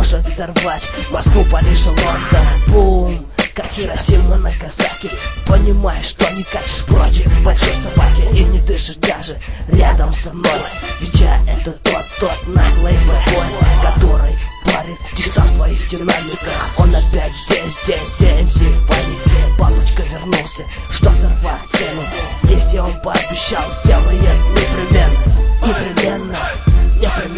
может взорвать Москву, Париж и Лондон. Бум, как Хиросима, Нагасаки. Понимаешь, что не катишь против большой собаки и не дышишь даже рядом со мной. Ведь я это тот наглый бэкбой, который парит текста в твоих динамиках. Он опять здесь, МС в панике. Папочка вернулся, чтоб взорвать сцену. Если он пообещал, сделает непременно.